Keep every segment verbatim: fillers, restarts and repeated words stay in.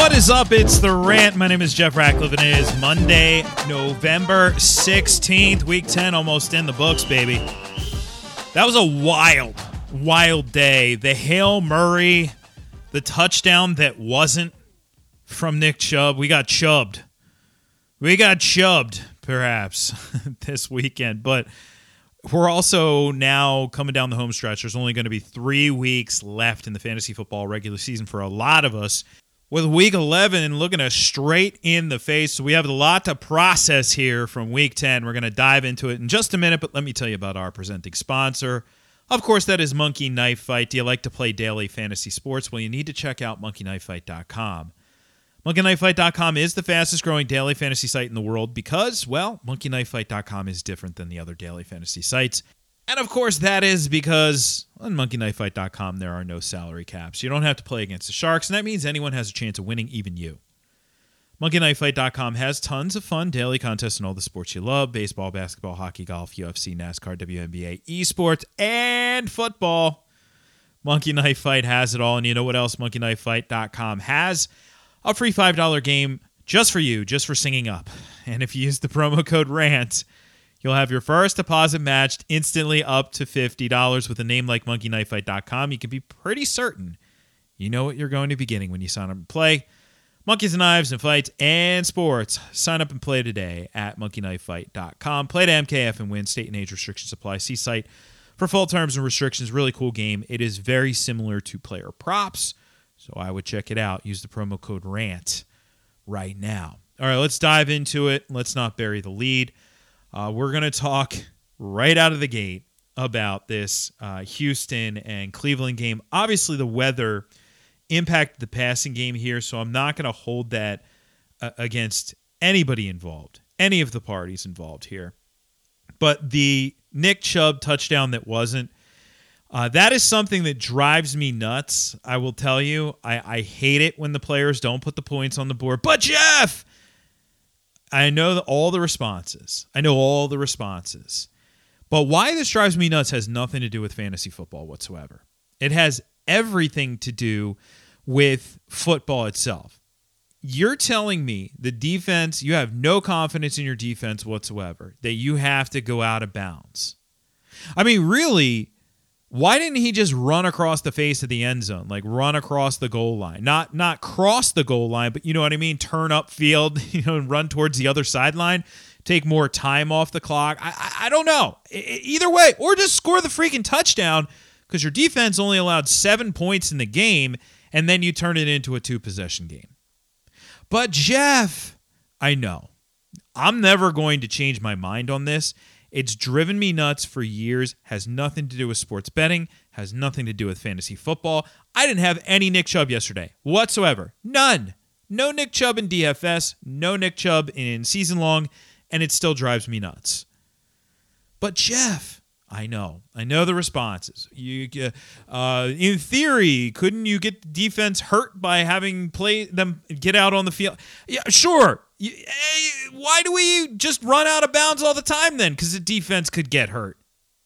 What is up? It's The Rant. My name is Jeff Ratcliffe, and it is Monday, November sixteenth, week ten, almost in the books, baby. That was a wild, wild day. The Hail Murray, the touchdown that wasn't from Nick Chubb. We got chubbed. We got chubbed, perhaps, this weekend. But we're also now coming down the home stretch. There's only going to be three weeks left in the fantasy football regular season for a lot of us, with week eleven looking us straight in the face. So we have a lot to process here from week ten. We're going to dive into it in just a minute, but let me tell you about our presenting sponsor. Of course, that is Monkey Knife Fight. Do you like to play daily fantasy sports? Well, you need to check out monkey knife fight dot com. monkey knife fight dot com is the fastest growing daily fantasy site in the world because, well, monkey knife fight dot com is different than the other daily fantasy sites. And of course, that is because on monkey knife fight dot com, there are no salary caps. You don't have to play against the Sharks, and that means anyone has a chance of winning, even you. monkey knife fight dot com has tons of fun daily contests in all the sports you love: baseball, basketball, hockey, golf, U F C, NASCAR, W N B A, esports, and football. Monkey Knife Fight has it all, and you know what else monkey knife fight dot com has? A free five dollars game just for you, just for singing up. And if you use the promo code RANT, you'll have your first deposit matched instantly up to fifty dollars. With a name like monkey knife fight dot com, you can be pretty certain you know what you're going to be getting when you sign up and play. Monkeys and Knives and Fights and Sports. Sign up and play today at monkey knife fight dot com. Play to M K F and win. State and age restrictions apply. See site for full terms and restrictions. Really cool game. It is very similar to Player Props, so I would check it out. Use the promo code RANT right now. All right, let's dive into it. Let's not bury the lead. Uh, we're going to talk right out of the gate about this uh, Houston and Cleveland game. Obviously, the weather impacted the passing game here, so I'm not going to hold that uh, against anybody involved, any of the parties involved here. But the Nick Chubb touchdown that wasn't, uh, that is something that drives me nuts. I will tell you, I, I hate it when the players don't put the points on the board. But Jeff, I know all the responses. I know all the responses. But why this drives me nuts has nothing to do with fantasy football whatsoever. It has everything to do with football itself. You're telling me the defense, you have no confidence in your defense whatsoever, that you have to go out of bounds. I mean, really, why didn't he just run across the face of the end zone, like run across the goal line? Not not cross the goal line, but you know what I mean? Turn up field, you know, and run towards the other sideline, take more time off the clock. I I, I don't know. I, either way, or just score the freaking touchdown, because your defense only allowed seven points in the game, and then you turn it into a two-possession game. But Jeff, I know. I'm never going to change my mind on this. It's driven me nuts for years, has nothing to do with sports betting, has nothing to do with fantasy football. I didn't have any Nick Chubb yesterday whatsoever. None. No Nick Chubb in D F S, no Nick Chubb in season long, and it still drives me nuts. But Jeff, I know. I know the responses. You, uh, in theory, couldn't you get the defense hurt by having play them get out on the field? Yeah, sure. You, hey, why do we just run out of bounds all the time then? Because the defense could get hurt.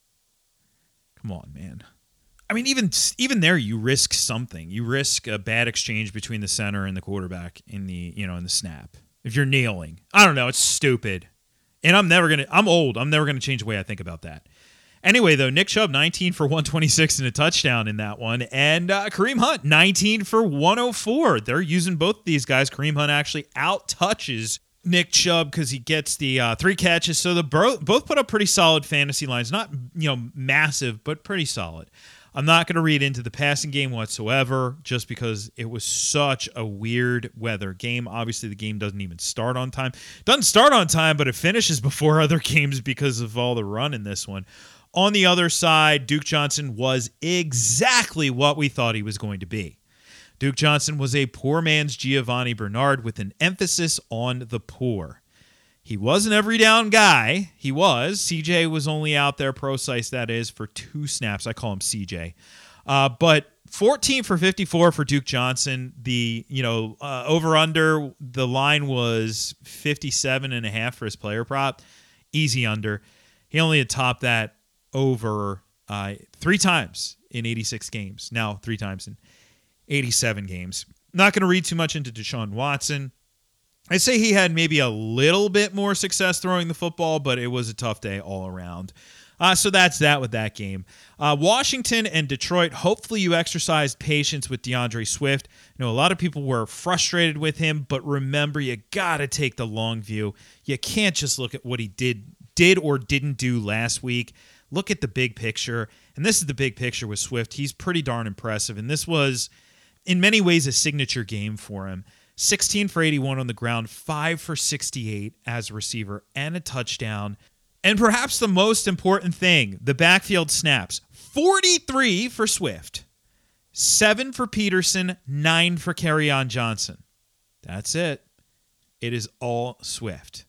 Come on, man. I mean, even even there, you risk something. You risk a bad exchange between the center and the quarterback in the you know in the snap. If you're kneeling, I don't know. It's stupid, and I'm never gonna. I'm old. I'm never gonna change the way I think about that. Anyway, though, Nick Chubb, nineteen for one twenty-six and a touchdown in that one. And uh, Kareem Hunt, nineteen for one oh four. They're using both these guys. Kareem Hunt actually out-touches Nick Chubb because he gets the uh, three catches. So the bro- both put up pretty solid fantasy lines. Not, you know, massive, but pretty solid. I'm not going to read into the passing game whatsoever just because it was such a weird weather game. Obviously, the game doesn't even start on time. Doesn't start on time, but it finishes before other games because of all the run in this one. On the other side, Duke Johnson was exactly what we thought he was going to be. Duke Johnson was a poor man's Giovanni Bernard with an emphasis on the poor. He was an every down guy. He was. C J was only out there, Pro-Size that is, for two snaps. I call him C J. Uh, but fourteen for fifty-four for Duke Johnson. The, you know, uh, over-under, the line was fifty-seven and a half for his player prop. Easy under. He only had topped that over uh, three times in eighty-six games. Now three times in eighty-seven games. Not going to read too much into Deshaun Watson. I'd say he had maybe a little bit more success throwing the football, but it was a tough day all around. Uh, so that's that with that game. Uh, Washington and Detroit, hopefully you exercised patience with DeAndre Swift. I know a lot of people were frustrated with him, but remember, you got to take the long view. You can't just look at what he did, did or didn't do last week. Look at the big picture, and this is the big picture with Swift. He's pretty darn impressive, and this was, in many ways, a signature game for him. sixteen for eighty-one on the ground, five for sixty-eight as a receiver, and a touchdown. And perhaps the most important thing, the backfield snaps. forty-three for Swift, seven for Peterson, nine for Kerryon Johnson. That's it. It is all Swift.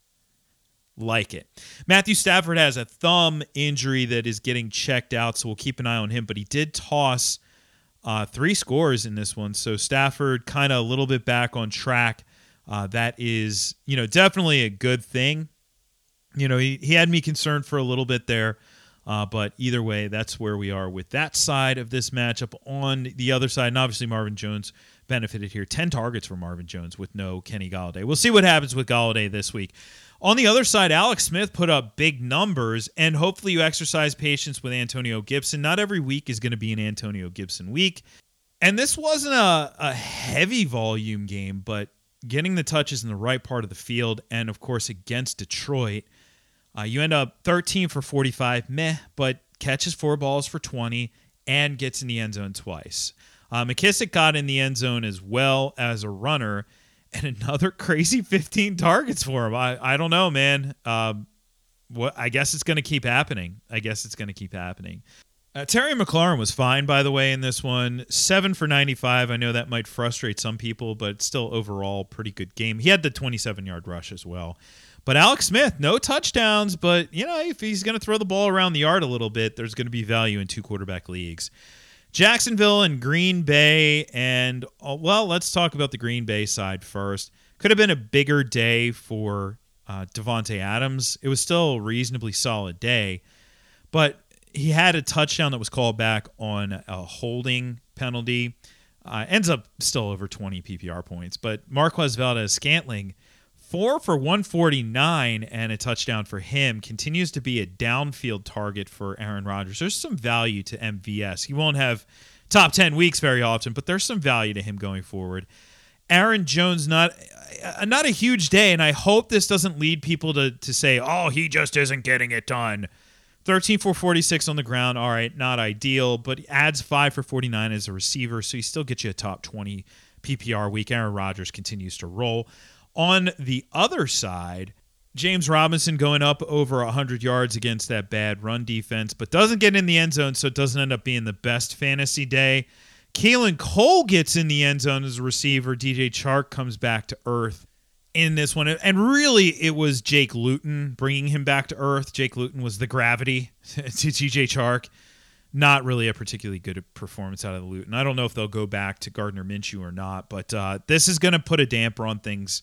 Like it. Matthew Stafford has a thumb injury that is getting checked out, so we'll keep an eye on him. But he did toss uh, three scores in this one, so Stafford kind of a little bit back on track. Uh, that is, you know, definitely a good thing. You know, he, he had me concerned for a little bit there, uh, but either way, that's where we are with that side of this matchup. On the other side, and obviously Marvin Jones benefited here. ten targets for Marvin Jones with no Kenny Golladay. We'll see what happens with Golladay this week. On the other side, Alex Smith put up big numbers, and hopefully you exercise patience with Antonio Gibson. Not every week is going to be an Antonio Gibson week. And this wasn't a, a heavy volume game, but getting the touches in the right part of the field, and of course against Detroit, uh, you end up thirteen for forty-five, meh, but catches four balls for twenty and gets in the end zone twice. Uh, McKissick got in the end zone as well as a runner, and another crazy fifteen targets for him. I, I don't know, man. Um, what I guess it's going to keep happening. I guess it's going to keep happening. Uh, Terry McLaurin was fine, by the way, in this one. seven for ninety-five. I know that might frustrate some people, but still overall pretty good game. He had the twenty-seven-yard rush as well. But Alex Smith, no touchdowns, but you know, if he's going to throw the ball around the yard a little bit, there's going to be value in two quarterback leagues. Jacksonville and Green Bay, and, well, let's talk about the Green Bay side first. Could have been a bigger day for uh, Davante Adams. It was still a reasonably solid day, but he had a touchdown that was called back on a holding penalty. Uh, ends up still over twenty P P R points, but Marquez Valdes-Scantling, four for one forty-nine and a touchdown for him, continues to be a downfield target for Aaron Rodgers. There's some value to M V S. He won't have top ten weeks very often, but there's some value to him going forward. Aaron Jones, not uh, not a huge day, and I hope this doesn't lead people to, to say, oh, he just isn't getting it done. thirteen for forty-six on the ground, all right, not ideal, but he adds five for forty-nine as a receiver, so he still gets you a top twenty P P R week. Aaron Rodgers continues to roll. On the other side, James Robinson going up over one hundred yards against that bad run defense, but doesn't get in the end zone, so it doesn't end up being the best fantasy day. Keelan Cole gets in the end zone as a receiver. D J Chark comes back to earth in this one. And really, it was Jake Luton bringing him back to earth. Jake Luton was the gravity to D J Chark. Not really a particularly good performance out of the Luton. I don't know if they'll go back to Gardner Minshew or not, but uh, this is going to put a damper on things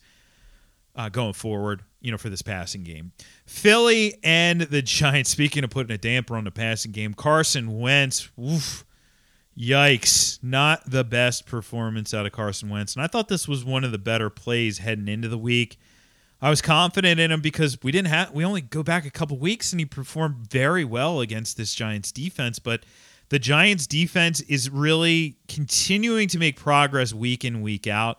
uh, going forward, you know, for this passing game. Philly and the Giants, speaking of putting a damper on the passing game, Carson Wentz, oof, yikes, not the best performance out of Carson Wentz. And I thought this was one of the better plays heading into the week. I was confident in him because we didn't have we only go back a couple weeks and he performed very well against this Giants defense, but the Giants defense is really continuing to make progress week in, week out.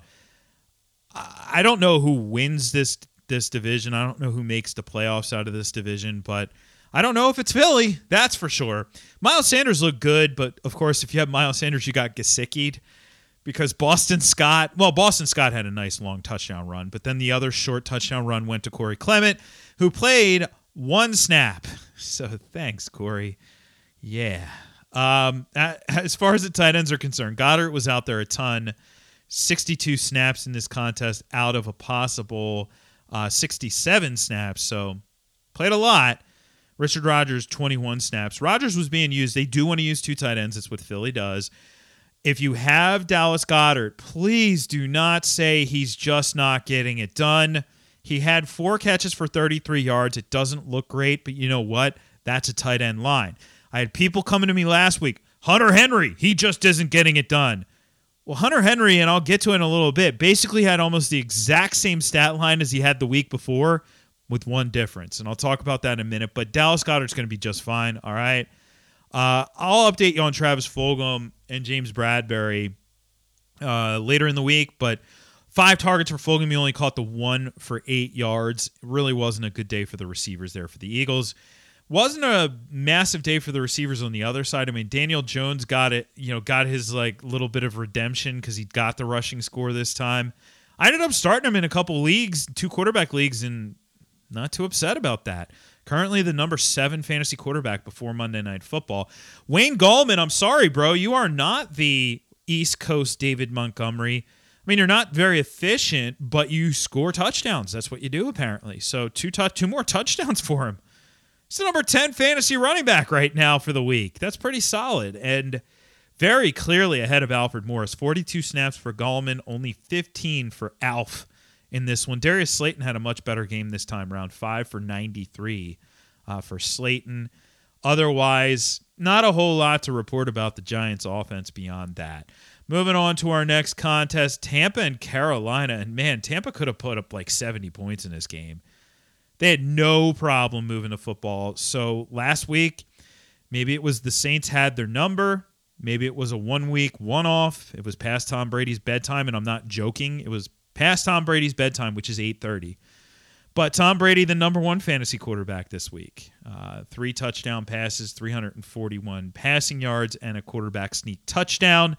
I don't know who wins this this division. I don't know who makes the playoffs out of this division, but I don't know if it's Philly. That's for sure. Miles Sanders looked good, but of course, if you have Miles Sanders, you got Gesicki'd because Boston Scott, well, Boston Scott had a nice long touchdown run, but then the other short touchdown run went to Corey Clement, who played one snap. So thanks, Corey. Yeah. Um, as far as the tight ends are concerned, Goddard was out there a ton. sixty-two snaps in this contest out of a possible uh, sixty-seven snaps, so played a lot. Richard Rodgers, twenty-one snaps. Rodgers was being used. They do want to use two tight ends. That's what Philly does. If you have Dallas Goedert, please do not say he's just not getting it done. He had four catches for thirty-three yards. It doesn't look great, but you know what? That's a tight end line. I had people coming to me last week. Hunter Henry, he just isn't getting it done. Well, Hunter Henry, and I'll get to it in a little bit, basically had almost the exact same stat line as he had the week before with one difference. And I'll talk about that in a minute. But Dallas Goedert's going to be just fine, all right? Uh, I'll update you on Travis Fulgham and James Bradbury uh, later in the week. But five targets for Fulgham. He only caught the one for eight yards. It really wasn't a good day for the receivers there for the Eagles. Wasn't a massive day for the receivers on the other side. I mean, Daniel Jones got it, you know, got his like little bit of redemption because he got the rushing score this time. I ended up starting him in a couple leagues, two quarterback leagues, and not too upset about that. Currently the number seven fantasy quarterback before Monday Night Football. Wayne Gallman, I'm sorry, bro. You are not the East Coast David Montgomery. I mean, you're not very efficient, but you score touchdowns. That's what you do, apparently. So two, t- two more touchdowns for him. He's the number ten fantasy running back right now for the week. That's pretty solid and very clearly ahead of Alfred Morris. forty-two snaps for Gallman, only fifteen for Alf in this one. Darius Slayton had a much better game this time around, five for ninety-three uh, for Slayton. Otherwise, not a whole lot to report about the Giants' offense beyond that. Moving on to our next contest, Tampa and Carolina. And man, Tampa could have put up like seventy points in this game. They had no problem moving the football. So last week, maybe it was the Saints had their number. Maybe it was a one-week one-off. It was past Tom Brady's bedtime, and I'm not joking. It was past Tom Brady's bedtime, which is eight thirty. But Tom Brady, the number one fantasy quarterback this week. Uh, three touchdown passes, three hundred forty-one passing yards, and a quarterback sneak touchdown.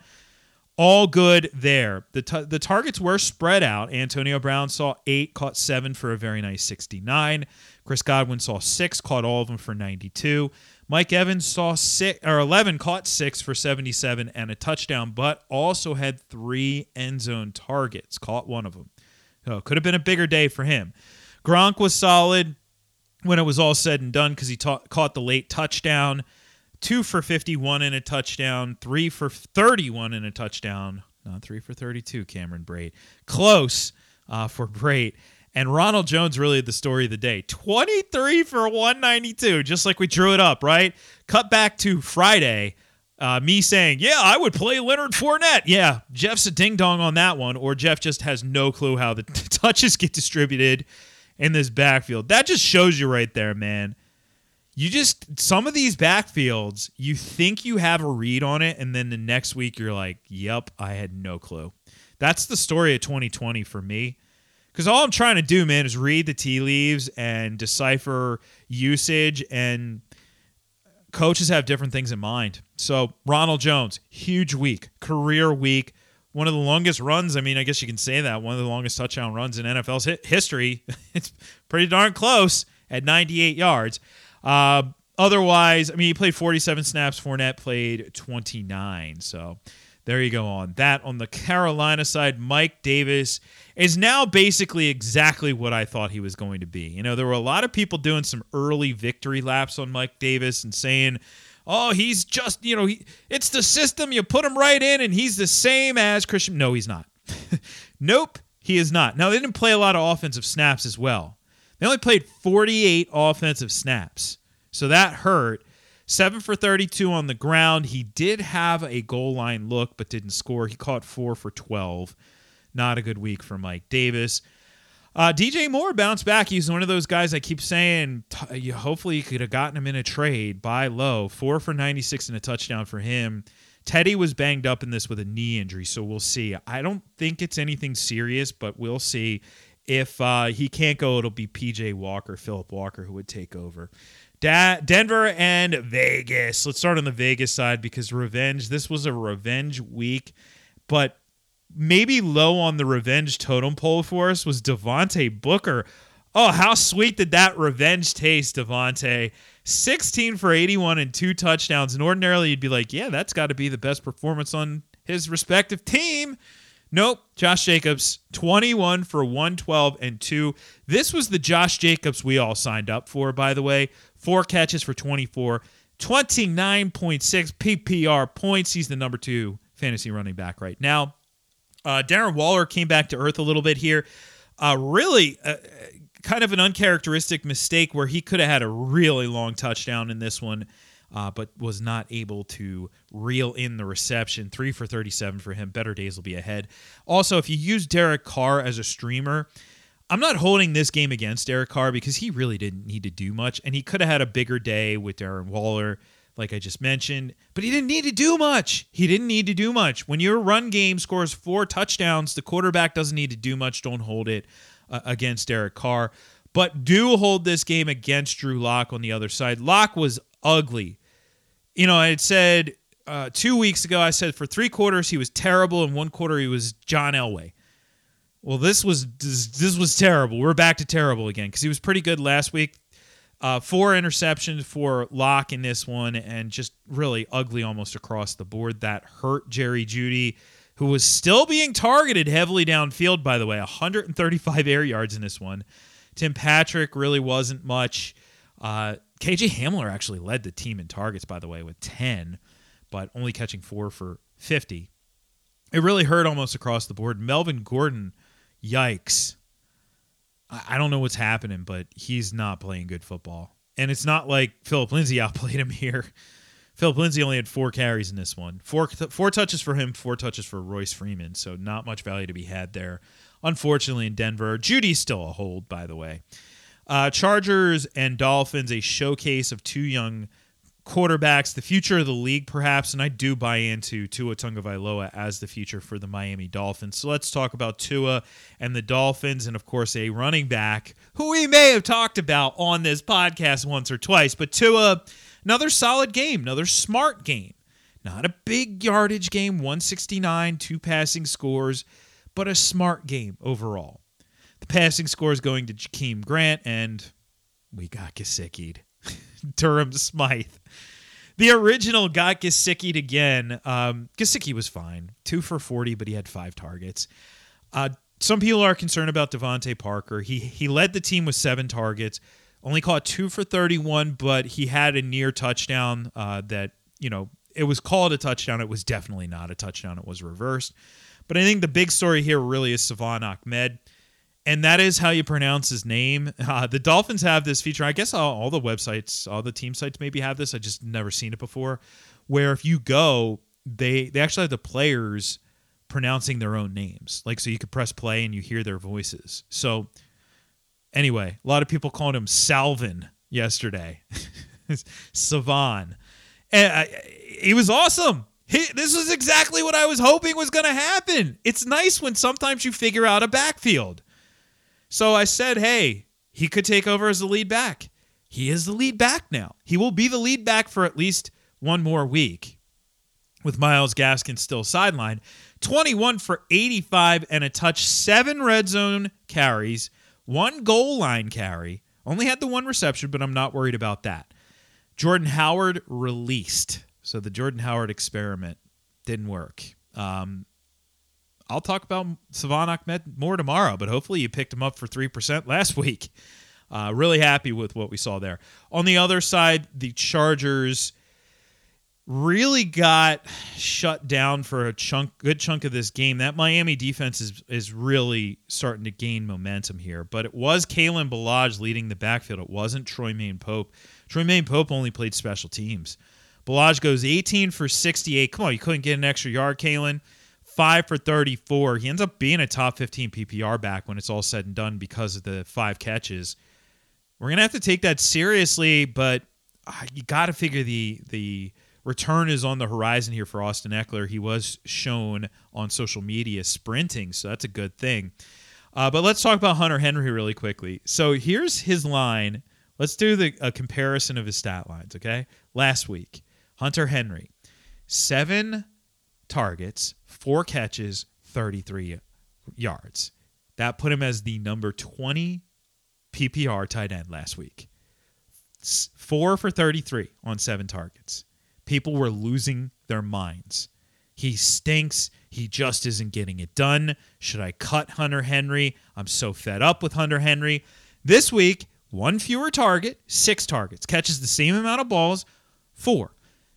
All good there. The t- the targets were spread out. Antonio Brown saw eight, caught seven for a very nice sixty-nine. Chris Godwin saw six, caught all of them for ninety-two. Mike Evans saw six or eleven, caught six for seventy-seven and a touchdown, but also had three end zone targets, caught one of them. So could have been a bigger day for him. Gronk was solid when it was all said and done because he ta- caught the late touchdown. Two for fifty-one and a touchdown, three for thirty-one and a touchdown. Not three for thirty-two, Cameron Brate. Close uh, for Brate. And Ronald Jones really the story of the day. twenty-three for one ninety-two, just like we drew it up, right? Cut back to Friday. Uh, me saying, yeah, I would play Leonard Fournette. Yeah, Jeff's a ding-dong on that one, or Jeff just has no clue how the t- touches get distributed in this backfield. That just shows you right there, man. You just, some of these backfields, you think you have a read on it, and then the next week you're like, yep, I had no clue. That's the story of twenty twenty for me. Because all I'm trying to do, man, is read the tea leaves and decipher usage, and coaches have different things in mind. So Ronald Jones, huge week, career week, one of the longest runs. I mean, I guess you can say that, one of the longest touchdown runs in N F L's history. It's pretty darn close at ninety-eight yards. Uh, otherwise, I mean, he played forty-seven snaps. Fournette played twenty-nine. So there you go on that. On the Carolina side, Mike Davis is now basically exactly what I thought he was going to be. You know, there were a lot of people doing some early victory laps on Mike Davis and saying, oh, he's just, you know, he, it's the system. You put him right in and he's the same as Christian. No, he's not. Nope, he is not. Now, they didn't play a lot of offensive snaps as well. They only played forty-eight offensive snaps, so that hurt. seven for thirty-two on the ground. He did have a goal line look, but didn't score. He caught four for twelve. Not a good week for Mike Davis. Uh, D J Moore bounced back. He's one of those guys I keep saying, t- hopefully you could have gotten him in a trade, buy low. four for ninety-six and a touchdown for him. Teddy was banged up in this with a knee injury, so we'll see. I don't think it's anything serious, but we'll see. If uh, he can't go, it'll be P J Walker, Phillip Walker, who would take over. Da- Denver and Vegas. Let's start on the Vegas side because revenge. This was a revenge week, but maybe low on the revenge totem pole for us was Devontae Booker. Oh, how sweet did that revenge taste, Devontae? sixteen for eighty-one and two touchdowns. And ordinarily you'd be like, yeah, that's got to be the best performance on his respective team. Nope, Josh Jacobs, twenty-one for one twelve and two. This was the Josh Jacobs we all signed up for, by the way. Four catches for twenty-four, twenty-nine point six P P R points. He's the number two fantasy running back right now. Uh, Darren Waller came back to earth a little bit here. Uh, really, uh, kind of an uncharacteristic mistake where he could have had a really long touchdown in this one. uh, but was not able to reel in the reception. Three for thirty-seven for him. Better days will be ahead. Also, if you use Derek Carr as a streamer, I'm not holding this game against Derek Carr because he really didn't need to do much, and he could have had a bigger day with Darren Waller, like I just mentioned, but he didn't need to do much. He didn't need to do much. When your run game scores four touchdowns, the quarterback doesn't need to do much. Don't hold it uh, against Derek Carr, but do hold this game against Drew Lock on the other side. Lock was ugly. You know, I had said uh, two weeks ago, I said for three quarters he was terrible, and one quarter he was John Elway. Well, this was this was terrible. We're back to terrible again because he was pretty good last week. Uh, four interceptions for Locke in this one, and just really ugly almost across the board. That hurt Jerry Jeudy, who was still being targeted heavily downfield, by the way. one hundred thirty-five air yards in this one. Tim Patrick really wasn't much. Uh, K J Hamler actually led the team in targets, by the way, with ten, but only catching four for fifty. It really hurt almost across the board. Melvin Gordon, yikes. I don't know what's happening, but he's not playing good football. And it's not like Phillip Lindsay outplayed him here. Phillip Lindsay only had four carries in this one. Four, four touches for him, four touches for Royce Freeman, so not much value to be had there. Unfortunately, in Denver. Judy's still a hold, by the way. Uh, Chargers and Dolphins, a showcase of two young quarterbacks, the future of the league, perhaps, and I do buy into Tua Tagovailoa as the future for the Miami Dolphins. So let's talk about Tua and the Dolphins, and of course a running back who we may have talked about on this podcast once or twice, but Tua, another solid game, another smart game. Not a big yardage game, one sixty-nine, two passing scores, but a smart game overall. The passing score is going to Jakeem Grant, and we got Gesicki'd. Durham Smythe. The original got Gesicki'd again. Um, Gesicki was fine. Two for forty, but he had five targets. Uh, some people are concerned about Devontae Parker. He he led the team with seven targets, only caught two for thirty-one, but he had a near touchdown uh, that, you know, it was called a touchdown. It was definitely not a touchdown. It was reversed. But I think the big story here really is Salvon Ahmed. And that is how you pronounce his name. Uh, the Dolphins have this feature. I guess all, all the websites, all the team sites maybe have this. I just never seen it before. Where if you go, they they actually have the players pronouncing their own names. Like, so you could press play and you hear their voices. So anyway, a lot of people called him Salvin yesterday. Savon. And I, he was awesome. He, this was exactly what I was hoping was going to happen. It's nice when sometimes you figure out a backfield. So I said, hey, he could take over as the lead back. He is the lead back now. He will be the lead back for at least one more week with Myles Gaskin still sidelined. twenty-one for eighty-five and a touch, seven red zone carries, one goal line carry. Only had the one reception, but I'm not worried about that. Jordan Howard released. So the Jordan Howard experiment didn't work. Um, I'll talk about Salvon Ahmed more tomorrow, but hopefully you picked him up for three percent last week. Uh, really happy with what we saw there. On the other side, the Chargers really got shut down for a chunk, good chunk of this game. That Miami defense is, is really starting to gain momentum here, but it was Kalen Ballage leading the backfield. It wasn't Troymaine Pope. Troymaine Pope only played special teams. Ballage goes eighteen for sixty-eight. Come on, you couldn't get an extra yard, Kalen. five for thirty-four. He ends up being a top fifteen P P R back when it's all said and done because of the five catches. We're going to have to take that seriously, but uh, you got to figure the the return is on the horizon here for Austin Eckler. He was shown on social media sprinting, so that's a good thing. Uh, but let's talk about Hunter Henry really quickly. So here's his line. Let's do the a comparison of his stat lines, okay? Last week, Hunter Henry, seven targets, four catches, thirty-three yards. That put him as the number twenty P P R tight end last week. Four for thirty-three on seven targets. People were losing their minds. He stinks. He just isn't getting it done. Should I cut Hunter Henry? I'm so fed up with Hunter Henry. This week, one fewer target, six targets. Catches the same amount of balls, four.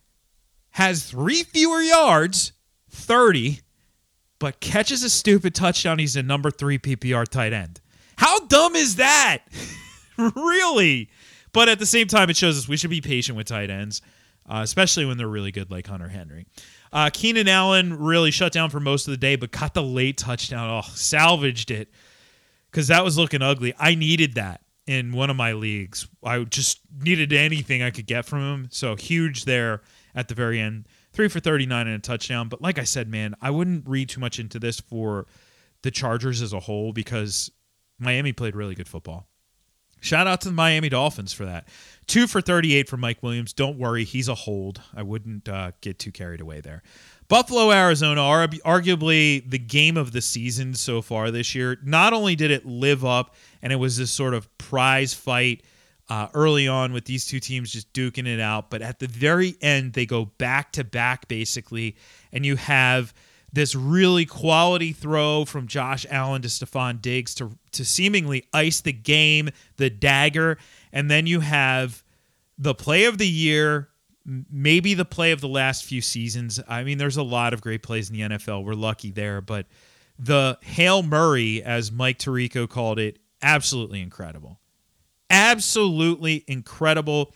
Has three fewer yards, thirty, but catches a stupid touchdown. He's a number three P P R tight end. How dumb is that? Really? But at the same time, it shows us we should be patient with tight ends. uh, especially when they're really good like Hunter Henry. Uh, Keenan Allen really shut down for most of the day, but got the late touchdown. Oh, salvaged it because that was looking ugly. I needed that in one of my leagues. I just needed anything I could get from him. So huge there at the very end. Three for thirty-nine and a touchdown. But like I said, man, I wouldn't read too much into this for the Chargers as a whole because Miami played really good football. Shout out to the Miami Dolphins for that. Two for thirty-eight for Mike Williams. Don't worry, he's a hold. I wouldn't uh, get too carried away there. Buffalo, Arizona, are arguably the game of the season so far this year. Not only did it live up, and it was this sort of prize fight uh, early on with these two teams just duking it out, but at the very end, they go back-to-back basically, and you have this really quality throw from Josh Allen to Stephon Diggs to, to seemingly ice the game, the dagger, and then you have the play of the year, maybe the play of the last few seasons. I mean, there's a lot of great plays in the N F L. We're lucky there, but the Hail Murray, as Mike Tirico called it, absolutely incredible. Absolutely incredible.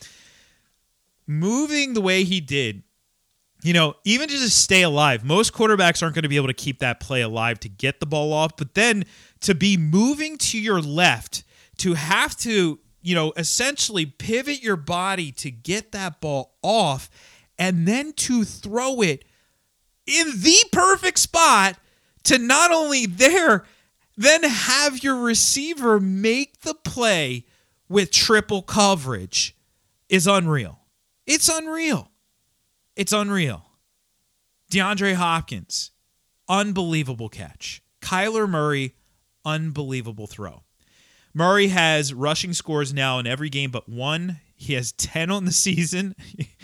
Moving the way he did, you know, even just to stay alive, most quarterbacks aren't going to be able to keep that play alive to get the ball off, but then to be moving to your left, to have to, you know, essentially pivot your body to get that ball off, and then to throw it in the perfect spot to not only there, then have your receiver make the play with triple coverage is unreal. It's unreal. It's unreal. DeAndre Hopkins, unbelievable catch. Kyler Murray, unbelievable throw. Murray has rushing scores now in every game but one. He has ten on the season.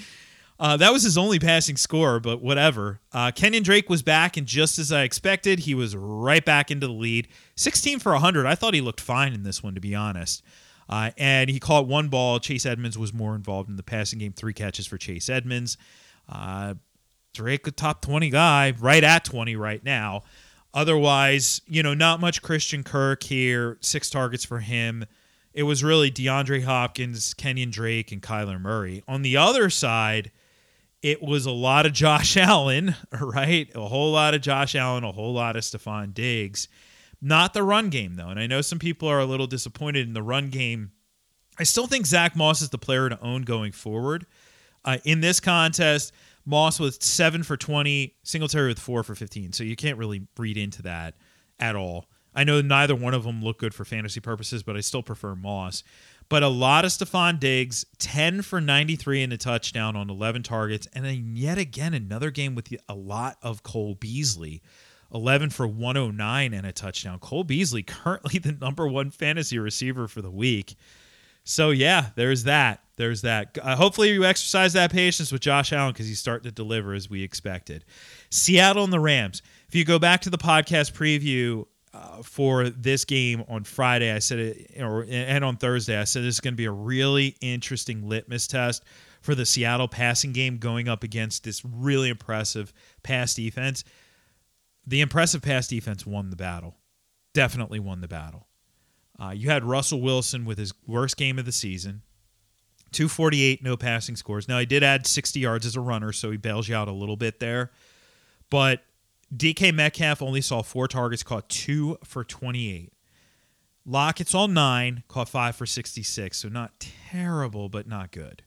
uh, that was his only passing score, but whatever. Uh, Kenyon Drake was back, and just as I expected, he was right back into the lead. sixteen for one hundred. I thought he looked fine in this one, to be honest. Uh, and he caught one ball. Chase Edmonds was more involved in the passing game. Three catches for Chase Edmonds. Uh, Drake, a top twenty guy, right at twenty right now. Otherwise, you know, not much Christian Kirk here. Six targets for him. It was really DeAndre Hopkins, Kenyon Drake, and Kyler Murray. On the other side, it was a lot of Josh Allen, right? A whole lot of Josh Allen, a whole lot of Stephon Diggs. Not the run game, though. And I know some people are a little disappointed in the run game. I still think Zach Moss is the player to own going forward. Uh, in this contest, Moss with seven for twenty, Singletary with four for fifteen. So you can't really read into that at all. I know neither one of them look good for fantasy purposes, but I still prefer Moss. But a lot of Stephon Diggs, ten for ninety-three and a touchdown on eleven targets. And then yet again, another game with a lot of Cole Beasley, eleven for one oh nine and a touchdown. Cole Beasley currently the number one fantasy receiver for the week. So yeah, there's that. There's that. Uh, hopefully you exercise that patience with Josh Allen because he's starting to deliver as we expected. Seattle and the Rams. If you go back to the podcast preview uh, for this game on Friday, I said it, or and on Thursday, I said this is going to be a really interesting litmus test for the Seattle passing game going up against this really impressive pass defense. The impressive pass defense won the battle. Definitely won the battle. Uh, you had Russell Wilson with his worst game of the season. two forty-eight, no passing scores. Now, he did add sixty yards as a runner, so he bails you out a little bit there. But D K Metcalf only saw four targets, caught two for twenty-eight. Lockett's all nine, caught five for sixty-six. So not terrible, but not good.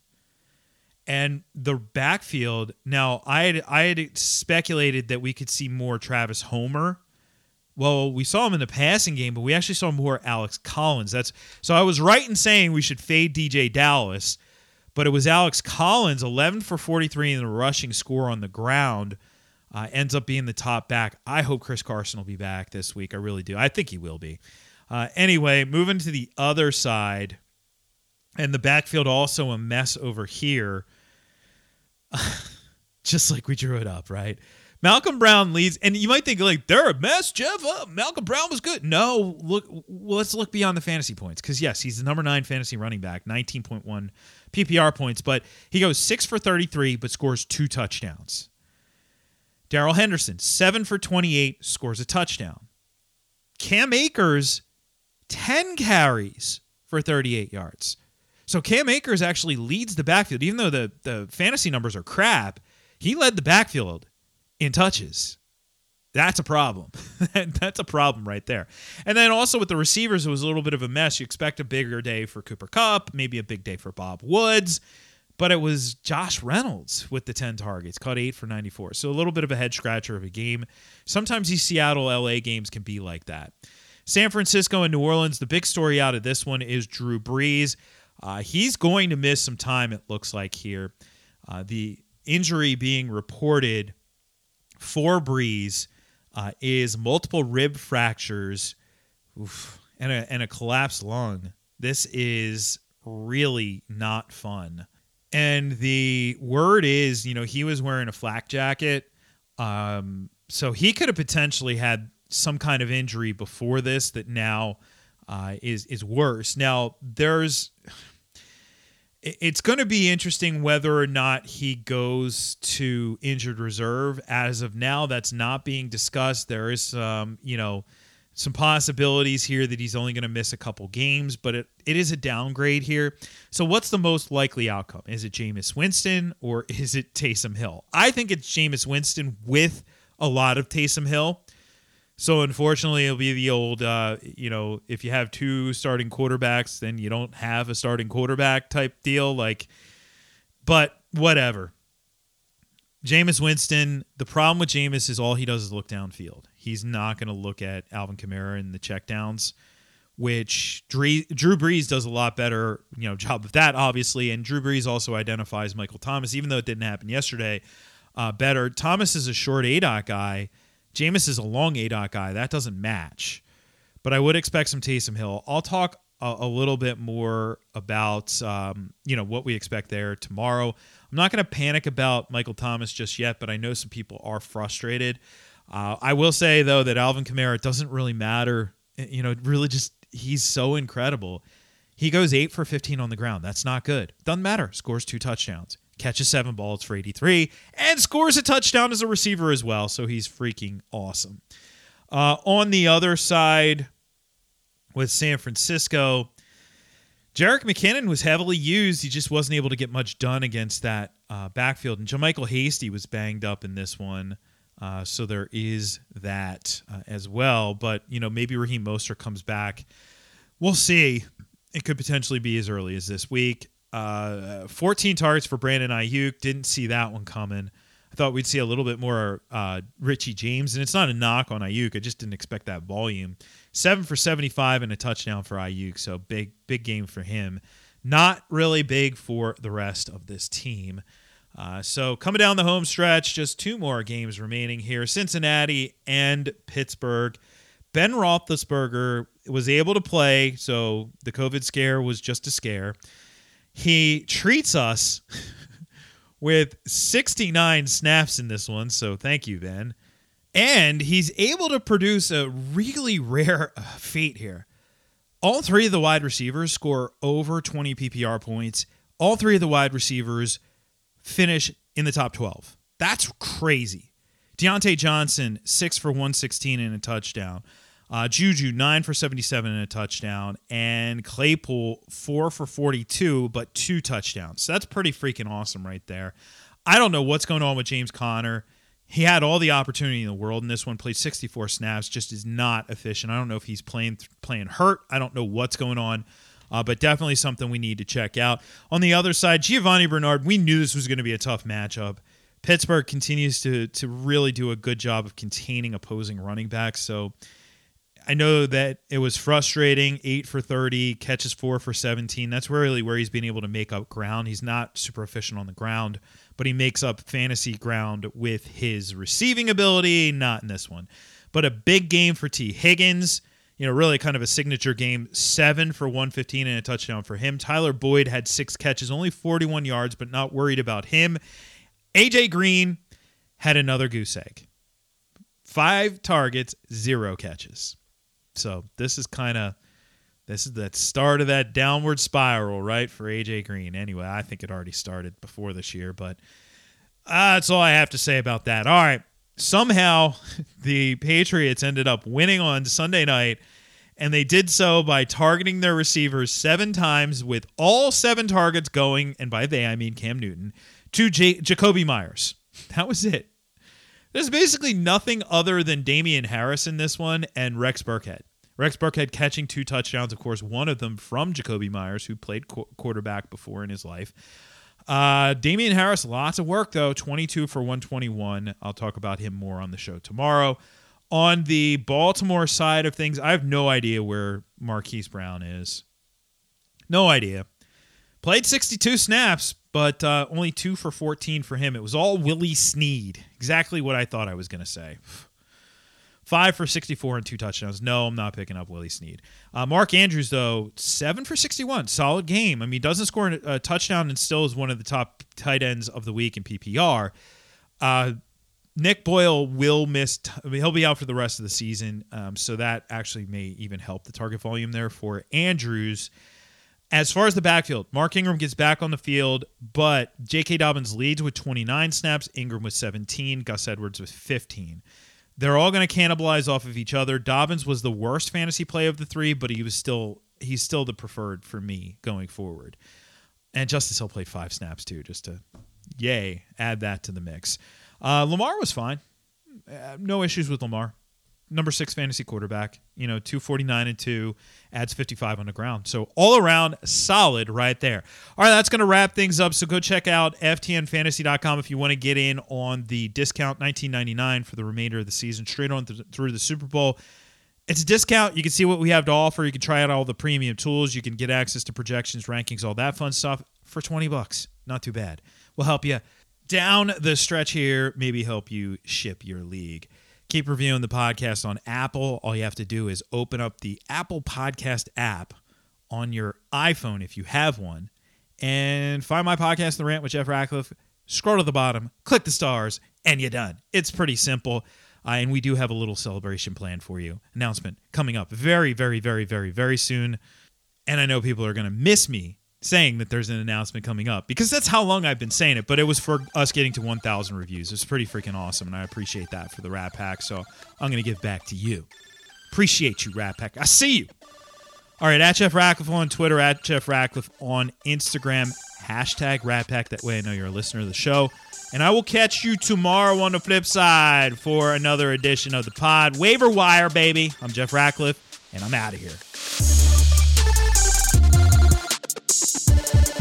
And the backfield, now I had I had speculated that we could see more Travis Homer. Well, we saw him in the passing game, but we actually saw more Alex Collins. That's so I was right in saying we should fade D J Dallas, but it was Alex Collins, eleven for forty-three in the rushing score on the ground, uh, ends up being the top back. I hope Chris Carson will be back this week. I really do. I think he will be. Uh, anyway, moving to the other side, and the backfield also a mess over here. Just like we drew it up, right? Malcolm Brown leads, and you might think, like, they're a mess, Jeff. Oh, Malcolm Brown was good. No, look, well, let's look beyond the fantasy points, because, yes, he's the number nine fantasy running back, nineteen point one P P R points, but he goes six for thirty-three, but scores two touchdowns. Darrell Henderson, seven for twenty-eight, scores a touchdown. Cam Akers, ten carries for thirty-eight yards. So Cam Akers actually leads the backfield. Even though the, the fantasy numbers are crap, he led the backfield in touches. That's a problem. That's a problem right there. And then also with the receivers, it was a little bit of a mess. You expect a bigger day for Cooper Kupp, maybe a big day for Bob Woods, but it was Josh Reynolds with the ten targets, caught eight for ninety-four. So a little bit of a head scratcher of a game. Sometimes these Seattle L A games can be like that. San Francisco and New Orleans, the big story out of this one is Drew Brees. Uh, he's going to miss some time, it looks like here. Uh, the injury being reported for Brees Uh, is multiple rib fractures oof, and, a, and a collapsed lung. This is really not fun. And the word is, you know, he was wearing a flak jacket. Um, so he could have potentially had some kind of injury before this that now uh, is, is worse. Now, there's... It's going to be interesting whether or not he goes to injured reserve. As of now, that's not being discussed. There is some, you know, some possibilities here that he's only going to miss a couple games, but it, it is a downgrade here. So what's the most likely outcome? Is it Jameis Winston or is it Taysom Hill? I think it's Jameis Winston with a lot of Taysom Hill. So unfortunately, it'll be the old, uh, you know, if you have two starting quarterbacks, then you don't have a starting quarterback type deal. Like, but whatever. Jameis Winston, the problem with Jameis is all he does is look downfield. He's not going to look at Alvin Kamara and the checkdowns, which Drew, Drew Brees does a lot better, you know, job of that, obviously. And Drew Brees also identifies Michael Thomas, even though it didn't happen yesterday, uh, better. Thomas is a short A DOT guy. Jameis is a long A DOT guy. That doesn't match. But I would expect some Taysom Hill. I'll talk a, a little bit more about um, you know, what we expect there tomorrow. I'm not going to panic about Michael Thomas just yet, but I know some people are frustrated. Uh, I will say, though, that Alvin Kamara doesn't really matter. You know, really just he's so incredible. He goes eight for fifteen on the ground. That's not good. Doesn't matter. Scores two touchdowns. Catches seven balls for eighty-three, and scores a touchdown as a receiver as well, so he's freaking awesome. Uh, on the other side, with San Francisco, Jerick McKinnon was heavily used. He just wasn't able to get much done against that uh, backfield. And JaMychal Hasty was banged up in this one, uh, so there is that uh, as well. But, you know, maybe Raheem Mostert comes back. We'll see. It could potentially be as early as this week. Uh, fourteen targets for Brandon Ayuk. Didn't see that one coming. I thought we'd see a little bit more uh, Richie James, and it's not a knock on Ayuk. I just didn't expect that volume. Seven for seventy-five and a touchdown for Ayuk, so big, big game for him. Not really big for the rest of this team. Uh, so coming down the home stretch, just two more games remaining here. Cincinnati and Pittsburgh. Ben Roethlisberger was able to play, so the COVID scare was just a scare. He treats us with sixty-nine snaps in this one, so thank you, Ben. And he's able to produce a really rare uh, feat here. All three of the wide receivers score over twenty P P R points. All three of the wide receivers finish in the top twelve. That's crazy. Deontay Johnson, six for one sixteen and a touchdown. Uh, Juju, nine for seventy-seven and a touchdown. And Claypool, four for forty-two, but two touchdowns. So that's pretty freaking awesome right there. I don't know what's going on with James Conner. He had all the opportunity in the world in this one, played sixty-four snaps, just is not efficient. I don't know if he's playing playing hurt. I don't know what's going on, uh, but definitely something we need to check out. On the other side, Giovanni Bernard, we knew this was going to be a tough matchup. Pittsburgh continues to to really do a good job of containing opposing running backs, so I know that it was frustrating. eight for thirty, catches four for seventeen. That's really where he's been able to make up ground. He's not super efficient on the ground, but he makes up fantasy ground with his receiving ability. Not in this one. But a big game for T. Higgins. You know, really kind of a signature game. seven for one fifteen and a touchdown for him. Tyler Boyd had six catches, only forty-one yards, but not worried about him. A J Green had another goose egg. Five targets, zero catches. So this is kind of this is the start of that downward spiral, right, for A J Green. Anyway, I think it already started before this year, but uh, that's all I have to say about that. All right, somehow the Patriots ended up winning on Sunday night, And they did so by targeting their receivers seven times, with all seven targets going, and by they I mean Cam Newton, to J- Jacoby Myers. That was it. There's basically nothing other than Damian Harris in this one and Rex Burkhead. Rex Burkhead catching two touchdowns, of course, one of them from Jacoby Myers, who played qu- quarterback before in his life. Uh, Damian Harris, lots of work, though, twenty-two for one twenty-one. I'll talk about him more on the show tomorrow. On the Baltimore side of things, I have no idea where Marquise Brown is. No idea. Played sixty-two snaps, but uh, only two for fourteen for him. It was all Willie Snead. Exactly what I thought I was going to say. Five for sixty-four and two touchdowns. No, I'm not picking up Willie Snead. Uh, Mark Andrews, though, seven for sixty-one. Solid game. I mean, doesn't score a touchdown and still is one of the top tight ends of the week in P P R. Uh, Nick Boyle will miss. T- I mean, he'll be out for the rest of the season, um, so that actually may even help the target volume there for Andrews. As far as the backfield, Mark Ingram gets back on the field, but J K. Dobbins leads with twenty-nine snaps, Ingram with seventeen, Gus Edwards with fifteen. They're all going to cannibalize off of each other. Dobbins was the worst fantasy play of the three, but he was still he's still the preferred for me going forward. And Justice Hill played five snaps too, just to, yay, add that to the mix. Uh, Lamar was fine. Uh, no issues with Lamar. Number six fantasy quarterback. You know, two forty-nine and two, adds fifty-five on the ground. So all around solid right there. All right, that's going to wrap things up. So go check out F T N fantasy dot com if you want to get in on the discount, nineteen ninety-nine for the remainder of the season, straight on th- through the Super Bowl. It's a discount. You can see what we have to offer. You can try out all the premium tools. You can get access to projections, rankings, all that fun stuff for twenty bucks. Not too bad. We'll help you down the stretch here, maybe help you ship your league. Keep reviewing the podcast on Apple. All you have to do is open up the Apple Podcast app on your iPhone if you have one, and find my podcast, The Rant with Jeff Ratcliffe. Scroll to the bottom, click the stars, and you're done. It's pretty simple, uh, and we do have a little celebration planned for you. Announcement coming up very, very, very, very, very soon, and I know people are going to miss me saying that there's an announcement coming up, because that's how long I've been saying it, but it was for us getting to one thousand reviews. It's pretty freaking awesome, and I appreciate that for the Rat Pack, so I'm going to give back to you. Appreciate you, Rat Pack. I see you. All right, at Jeff Ratcliffe on Twitter, at Jeff Ratcliffe on Instagram, hashtag Rat Pack. That way I know you're a listener of the show. And I will catch you tomorrow on the flip side for another edition of the pod. Waiver Wire, baby. I'm Jeff Ratcliffe, and I'm out of here.